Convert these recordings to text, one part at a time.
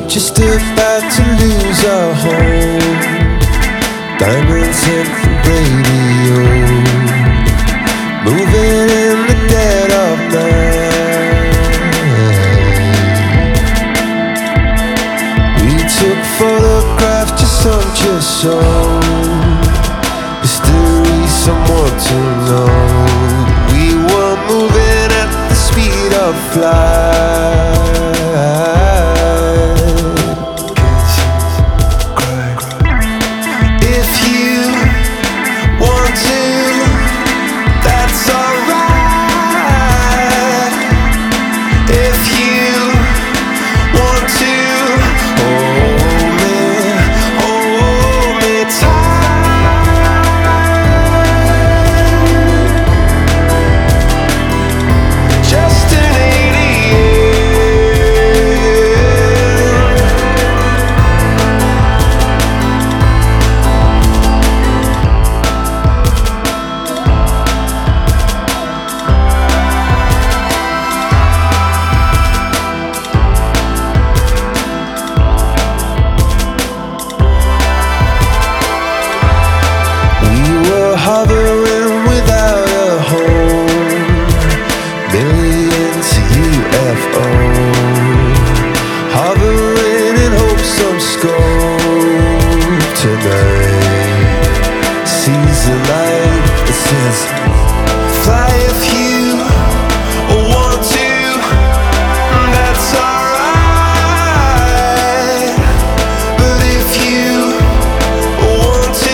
just about to lose our home. Diamonds hit the radio, moving in the dead of night. We took photographs just on your soul. History, someone to know. We were moving at the speed of light. Hovering without a home, millions UFO, hovering in hopes some scope tonight sees the light that says, fly if you want to, that's alright. But if you want to,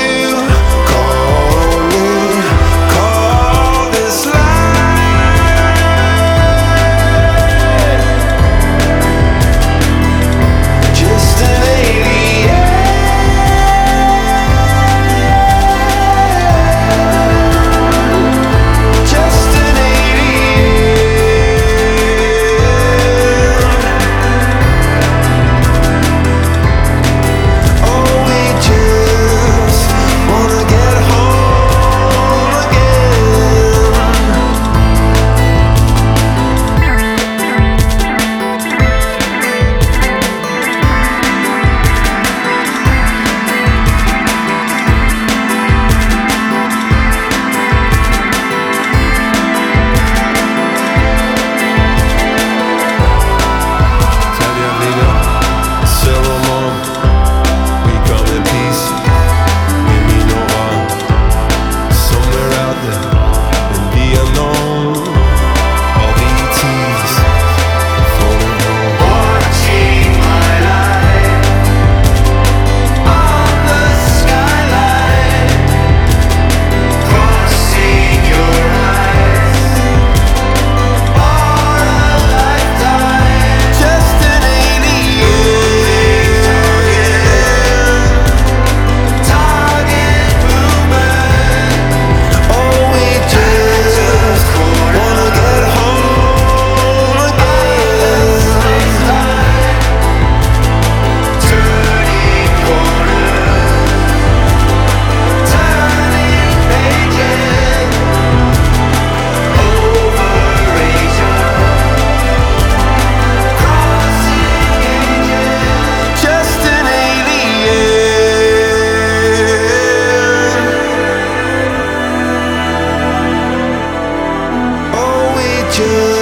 just